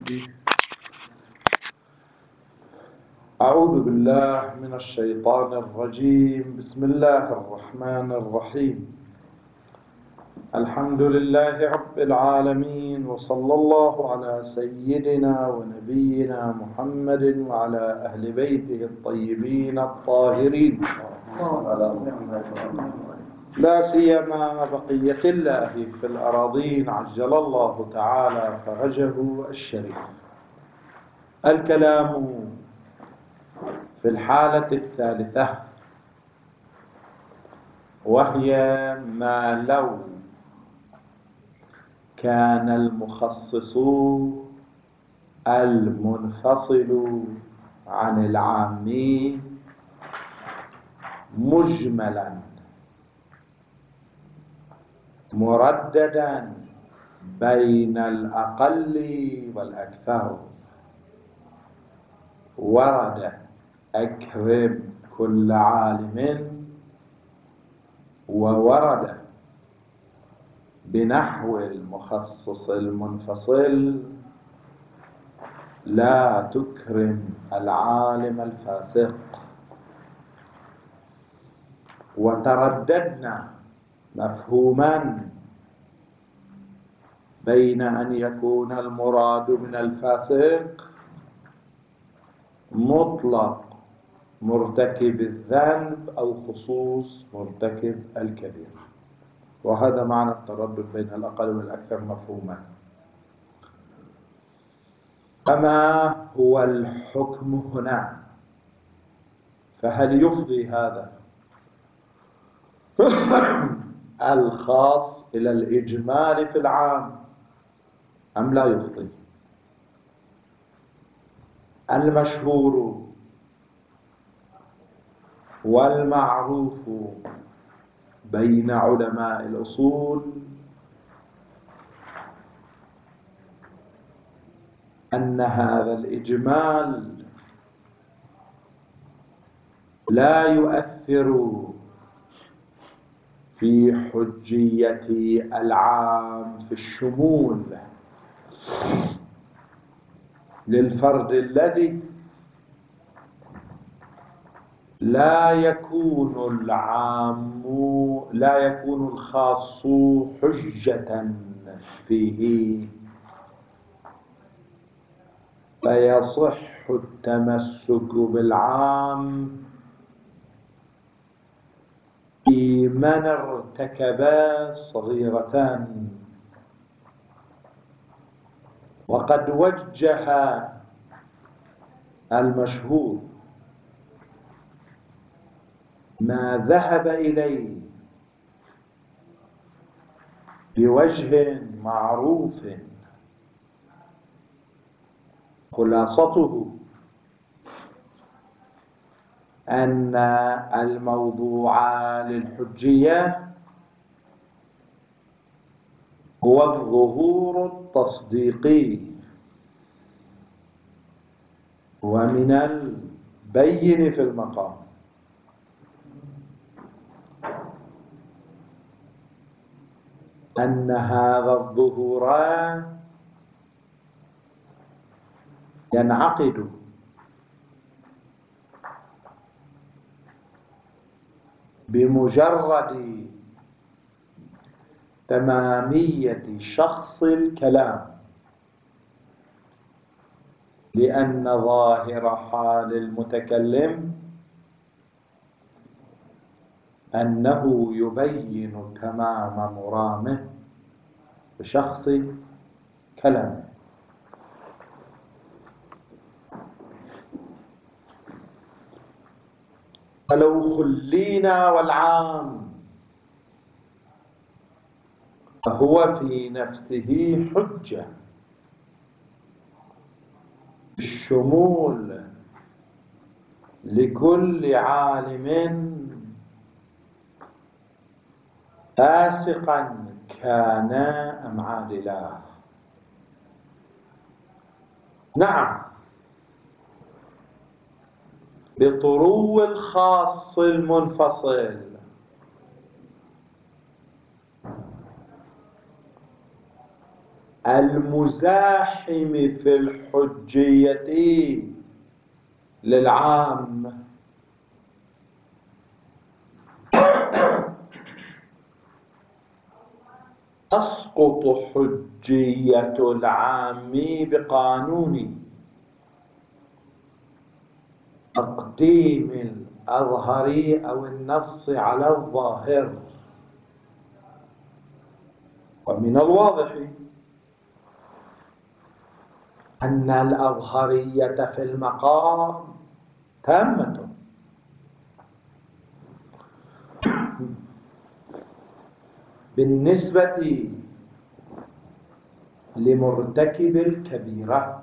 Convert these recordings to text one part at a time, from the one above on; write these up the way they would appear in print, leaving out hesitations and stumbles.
أعوذ بالله من الشيطان الرجيم. بسم الله الرحمن الرحيم. الحمد لله رب العالمين، وصلى الله على سيدنا ونبينا محمد وعلى أهل بيته الطيبين الطاهرين، لا سيما بقية الله في الأراضين عجل الله تعالى فرجه الشريف. الكلام في الحالة الثالثة، وهي ما لو كان المخصص المنفصل عن العام مجملا مرددا بين الأقل والأكثر، ورد أكرم كل عالم، وورد بنحو المخصص المنفصل لا تكرم العالم الفاسق. وترددنا مفهوما بين أن يكون المراد من الفاسق مطلق مرتكب الذنب أو خصوص مرتكب الكبيرة، وهذا معنى التردد بين الأقل والأكثر مفهوما. فما هو الحكم هنا؟ فهل يفضي هذا الخاص إلى الإجمال في العام أم لا يفضي؟ المشهور والمعروف بين علماء الأصول أن هذا الإجمال لا يؤثر في حجية العام في الشمول للفرد الذي لا يكون الخاص حجة فيه، فيصح التمسك بالعام في من ارتكب صغيرتان. وقد وجه المشهور ما ذهب إليه بوجه معروف، خلاصته أن الموضوع للحجية هو الظهور التصديقي، ومن البين في المقام أن هذا الظهور ينعقد بمجرد تمامية شخص الكلام، لأن ظاهر حال المتكلم أنه يبين تمام مرامه بشخص كلامه. فلو خلينا والعام فهو في نفسه حجة الشمول لكل عالم فاسقا كان أم عادلا. نعم، بطرو الخاص المنفصل المزاحم في الحجية للعام تسقط حجية العام بقانون تقديم الأظهر أو النص على الظاهر. ومن الواضح أن الأظهرية في المقام تامة، بالنسبة لمرتكب الكبيرة،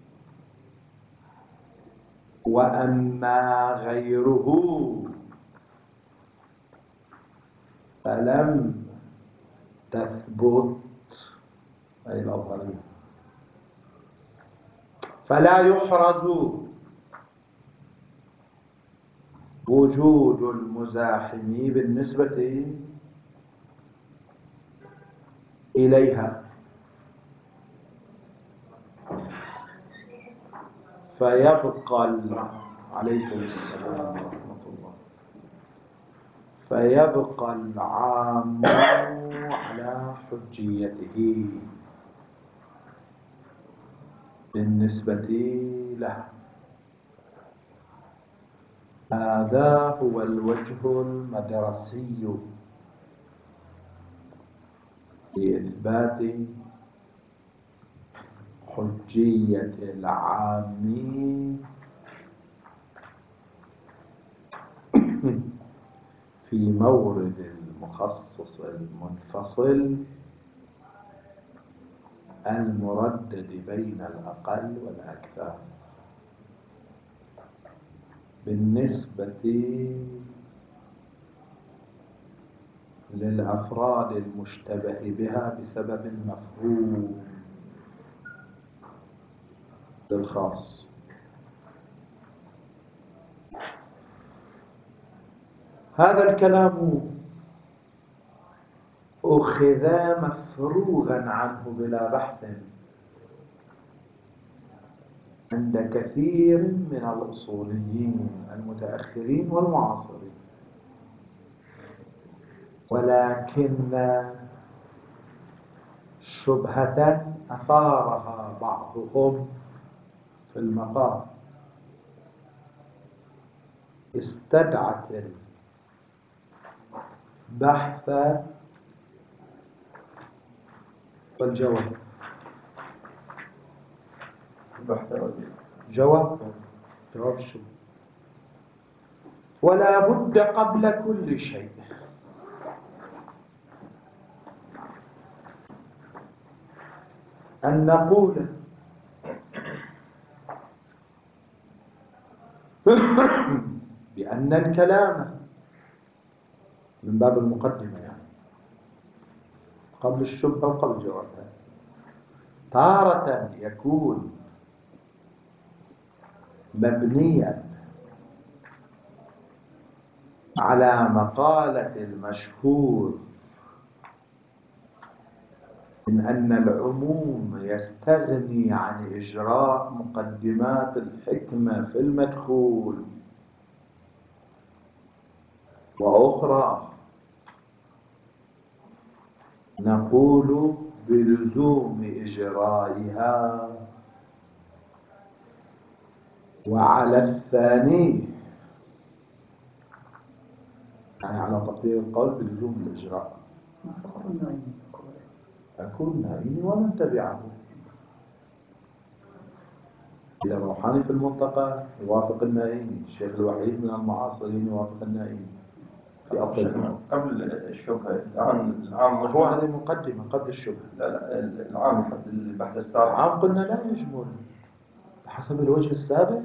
وأما غيره فلم تثبت، أي الأظهرية، فلا يحرز وجود المزاحم بالنسبة إليها، فيبقى عليكم السلام ورحمة الله، فيبقى العام على حجيته بالنسبة له. هذا هو الوجه المدرسي لإثبات حجية العام في مورد المخصص المنفصل المردد بين الأقل والأكثر بالنسبة للأفراد المشتبه بها بسبب مفهوم للخاص. هذا الكلام أخذ مفروغا عنه بلا بحث عند كثير من الأصوليين المتأخرين والمعاصرين، ولكن شبهة أثارها بعضهم في المقام استدعت البحث والجواب. جواب الشبهة. ولا بد قبل كل شيء أن نقول بأن الكلام من باب المقدمة، يعني قبل الشبهة وقبل جوابها، تارة يكون مبنيا على مقالة المشهور من أن العموم يستغني عن إجراء مقدمات الحكمة في المدخول، وأخرى نقول بلزوم إجرائها، وعلى الثاني يعني على تقدير القول بلزوم الإجراء أكون نائم ومن تبعه. إذا الروحاني في المنطقة يوافق النائم، الشيخ الوحيد من المعاصرين يوافق النائم في أصل قبل الشبهة. العام هو هذه مقدمة قبل الشبهة. لا العام حد البحث السابق. العام قلنا لا يجمل حسب الوجه السابق.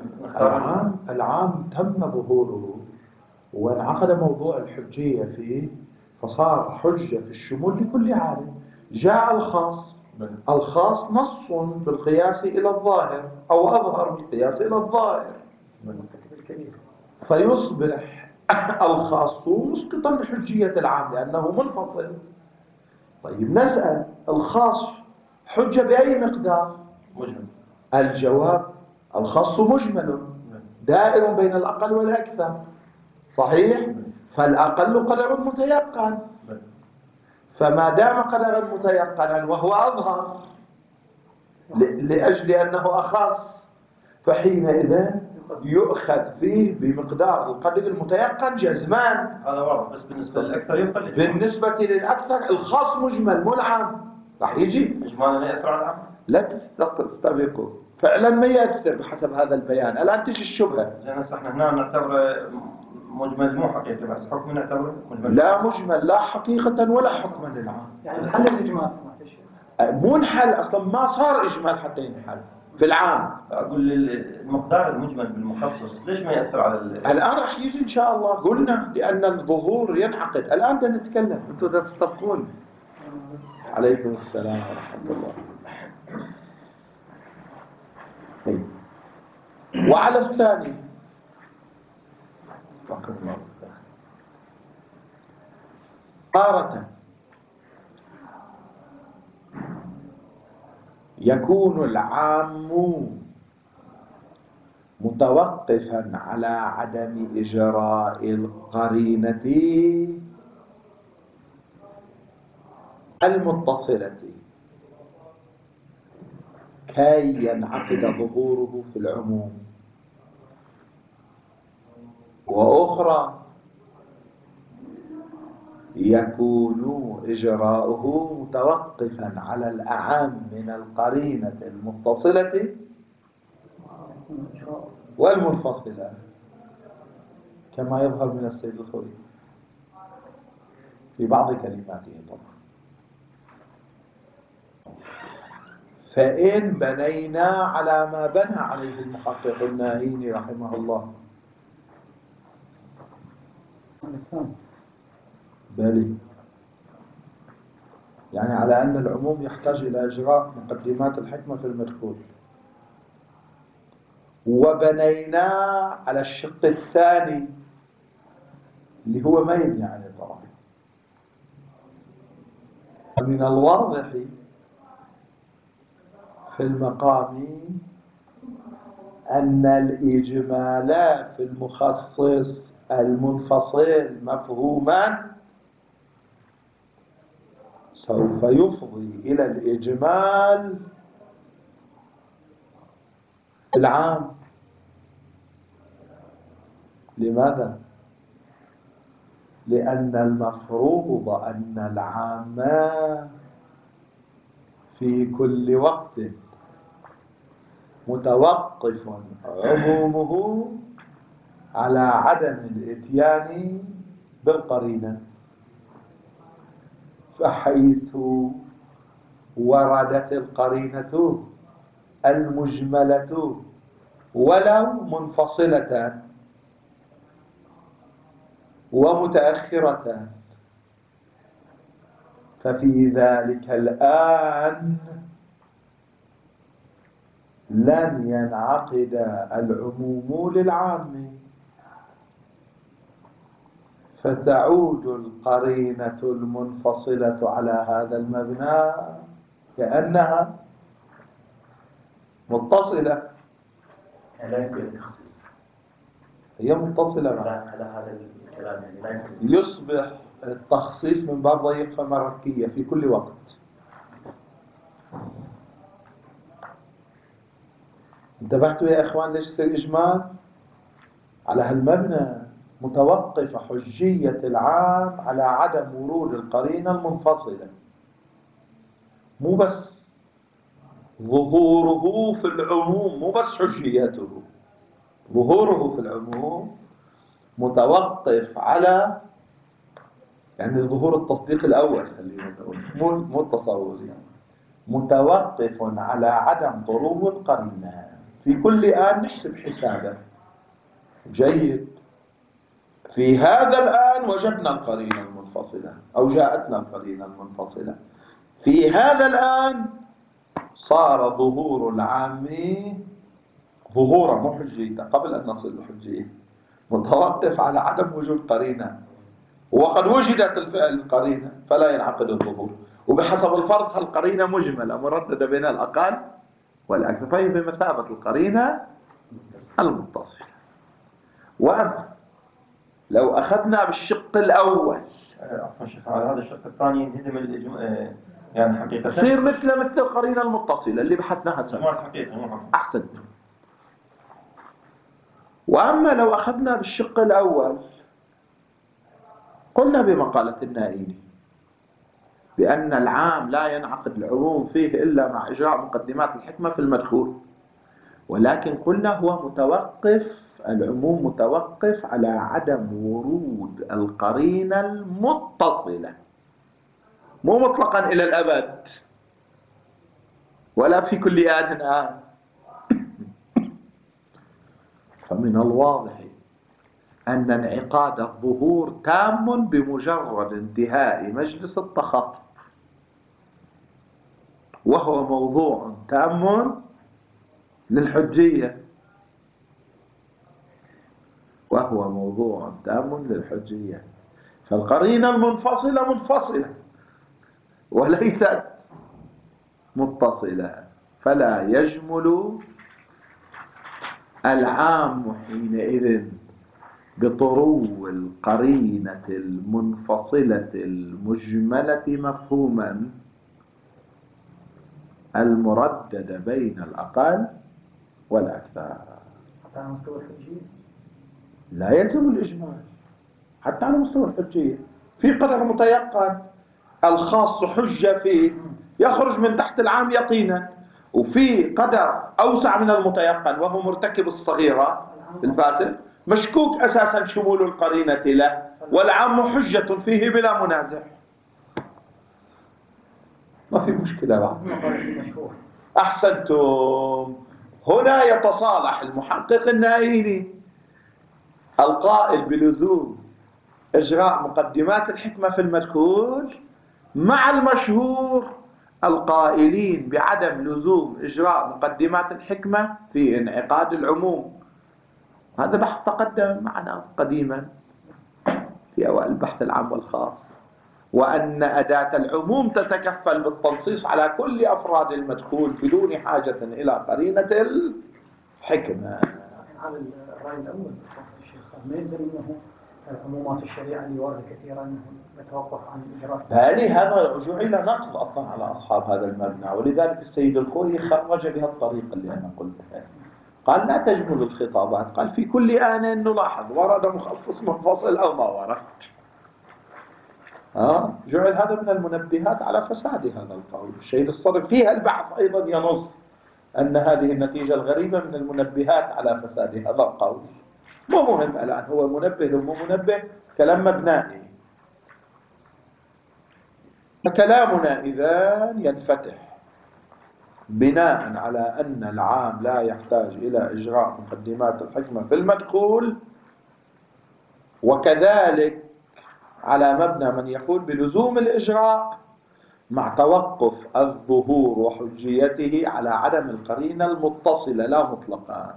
العام تم ظهوره وانعقد موضوع الحجية فيه، فصار حجة في الشمول لكل عالم. جاء الخاص نص بالقياس إلى الظاهر أو أظهر بالقياس إلى الظاهر، فيصبح الخاص مسقطا لحجية العام لأنه منفصل. طيب نسأل الخاص حجة بأي مقدار؟ مجمل. الجواب الخاص مجمل دائر بين الأقل والأكثر، صحيح؟ فالأقل قدر متيقن، فما دام قدرا متيقنا وهو أظهر لأجل أنه أخص، فحينئذ يؤخذ فيه بمقدار القدر المتيقن جزمان. هذا واضح، بس بالنسبة للأكثر يقل. بالنسبة للأكثر الخاص مجمل مو العام. راح يجي إجمالا لا يأثر على العام. لا تستبقوا، فعلا ما يأثر بحسب هذا البيان. الآن تجي الشبهة. زين هسه احنا هنا نعتبره مجمل مو حقيقي، بس حكم نعتبره مجمل. لا مجمل لا حقيقة ولا حكما للعام. يعني محل الإجمال سمعت الشيخ. مو انحل أصلا، ما صار إجمال حتى ينحل في العام. أقول المقدار المجمل بالمخصص ليش ما يأثر على الآن راح يجي إن شاء الله. قلنا لأن الظهور ينعقد. الآن بدنا نتكلم، أنتم بدنا تستبقون. عليكم السلام ورحمة الله. طيب. وعلى الثاني تارة يكون العام متوقفا على عدم إجراء القرينة المتصلة كي ينعقد ظهوره في العموم، وأخرى يكون إجراؤه متوقفا على الأعم من القرينة المتصلة والمنفصلة، كما يظهر من السيد الخوئي في بعض كلماته طبعا. فإن بنينا على ما بنى عليه المحقق الناهيني رحمه الله، بالي يعني على أن العموم يحتاج إلى إجراء مقدمات الحكمة في المدخول، وبنينا على الشق الثاني اللي هو ما يبني عليه طبعا. من الواضح في المقام أن الإجمال في المخصص المنفصل مفهوما سوف يفضي إلى الإجمال العام. لماذا؟ لأن المفروض أن العام في كل وقت متوقف عمومه على عدم الإتيان بالقرينة، فحيث وردت القرينة المجملة ولو منفصلة ومتأخرة، ففي ذلك الآن لن ينعقد العموم للعام، فتعود القرينة المنفصلة على هذا المبنى كأنها متصلة. لا يمكن التخصيص. هي متصلة على هذا الكلام، يعني لا يمكن. يصبح التخصيص من باب ضيق فمركية في كل وقت. انتبهتوا يا إخوان ليش يصير إجمال؟ على هالمبنى متوقف حجية العام على عدم ورود القرينة المنفصلة، مو بس ظهوره في العموم، مو بس حجيته، ظهوره في العموم متوقف على يعني ظهور التصديق الأول، خلينا نقول مو التصور، يعني متوقف على عدم ظهور القرينة في كل آن. نحسب حسابه جيد. في هذا الآن وجدنا القرينة المنفصلة أو جاءتنا القرينة المنفصلة. في هذا الآن صار ظهور العام ظهورا مو حجية قبل أن نصل للحجية، متوقف على عدم وجود قرينة، وقد وجدت القرينة فلا ينعقد الظهور. وبحسب الفرض القرينة مجملة مرددة بين الأقل والأكثر، فهي بمثابة القرينة المتصلة. وأما لو أخذنا بالشق الأول عفوا شيخ، على هذا الشق الثاني ينهدم يعني حقيقة تصير مثل القرينة المتصلة اللي بحثناها مو سابقا. الحقيقة مو حقيقة. أحسنت. وأما لو أخذنا بالشق الأول قلنا بمقالة النائلي بأن العام لا ينعقد العموم فيه إلا مع إجراء مقدمات الحكمة في المدخول، ولكن قلنا هو متوقف، العموم متوقف على عدم ورود القرينة المتصلة، مو مطلقا إلى الأبد ولا في كل آن. فمن الواضح أن انعقاد الظهور تام بمجرد انتهاء مجلس التخاطب، وهو موضوع تام للحجية، وهو موضوع تام للحجية. فالقرينة المنفصلة منفصلة وليست متصلة، فلا يجمل العام حينئذ بطرو القرينة المنفصلة المجملة مفهوما المردد بين الأقل والأكثر. حتى على مستوى الحجية لا يلزم الإجمال حتى على مستوى الحجية. في قدر متيقن الخاص حجة فيه يخرج من تحت العام يقينا، وفي قدر أوسع من المتيقن وهو مرتكب الصغيرة الفاسد مشكوك أساسا شمول القرينة له، والعام حجة فيه بلا منازع، ما في مشكلة بعد. أحسنتم. هنا يتصالح المحقق النائلي القائل بلزوم إجراء مقدمات الحكمة في المدخول مع المشهور القائلين بعدم لزوم إجراء مقدمات الحكمة في انعقاد العموم. هذا بحث تقدم معنا قديما في أوائل البحث العام والخاص، وأن أداة العموم تتكفل بالتنصيص على كل أفراد المدخول بدون حاجة إلى قرينة الحكمة. على الرأي الأول الشيخ ما يلزم أنه عمومات الشريعة اللي واردة كثيرا أنه يتوقف عن إجراء هذا جعل نقض أصلا على أصحاب هذا المبنى، ولذلك السيد الخوئي خرج بها الطريقة اللي أنا قلتها. قال لا تجمل الخطابات، قال في كل آن نلاحظ ورد مخصص منفصل أو ما ورد. جعل هذا من المنبهات على فساد هذا القول. الشيء الصدق فيها البحث أيضا ينص أن هذه النتيجة الغريبة من المنبهات على فساد هذا القول. مو مهم الآن هو منبه لو مو منبه، كلام مبنائي. فكلامنا إذا ينفتح بناء على أن العام لا يحتاج إلى إجراء مقدمات الحكمة في المدخول، وكذلك على مبنى من يقول بلزوم الإجراء مع توقف الظهور وحجيته على عدم القرينة المتصلة لا مطلقا.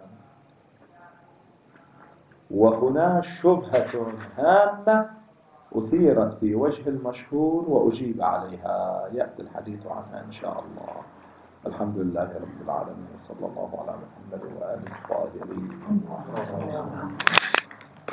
وهنا شبهة هامة أثيرت في وجه المشهور وأجيب عليها، يأتي الحديث عنها إن شاء الله. الحمد لله رب العالمين، وصلى الله على محمد وآله الطاهرين.